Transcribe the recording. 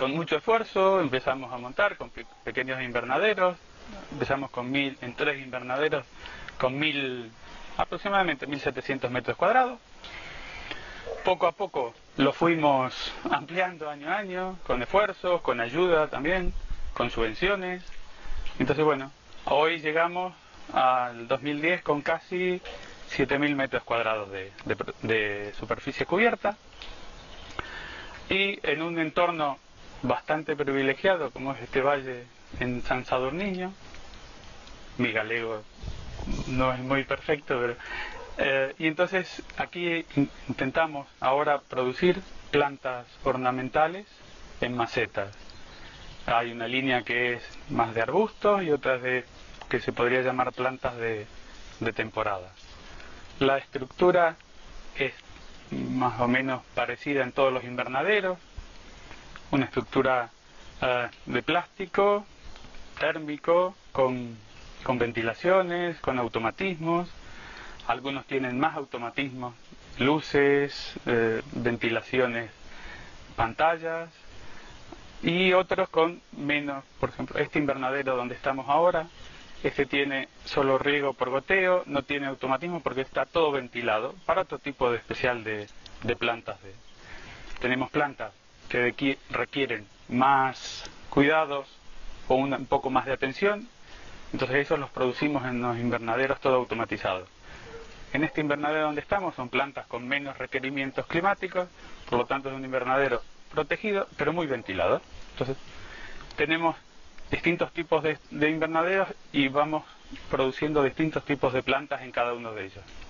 con mucho esfuerzo empezamos a montar con pequeños invernaderos. Empezamos en 3 invernaderos con aproximadamente 1.700 metros cuadrados. Poco a poco lo fuimos ampliando año a año, con esfuerzos, con ayuda también, con subvenciones. Entonces bueno, hoy llegamos al 2010 con casi 7.000 metros cuadrados de superficie cubierta, y en un entorno bastante privilegiado como es este valle en San Sadurniño. Mi galego no es muy perfecto, pero y entonces aquí intentamos ahora producir plantas ornamentales en macetas. Hay una línea que es más de arbustos y otra que se podría llamar plantas de temporada. La estructura es más o menos parecida en todos los invernaderos, una estructura de plástico térmico con ventilaciones, con automatismos. Algunos tienen más automatismos, luces, ventilaciones, pantallas, y otros con menos. Por ejemplo, este invernadero donde estamos ahora, este tiene solo riego por goteo, no tiene automatismo porque está todo ventilado para otro tipo de especial de plantas. Tenemos plantas que requieren más cuidados o un poco más de atención, entonces esos los producimos en los invernaderos todo automatizados. En este invernadero donde estamos son plantas con menos requerimientos climáticos, por lo tanto es un invernadero protegido pero muy ventilado. Entonces tenemos distintos tipos de invernaderos y vamos produciendo distintos tipos de plantas en cada uno de ellos.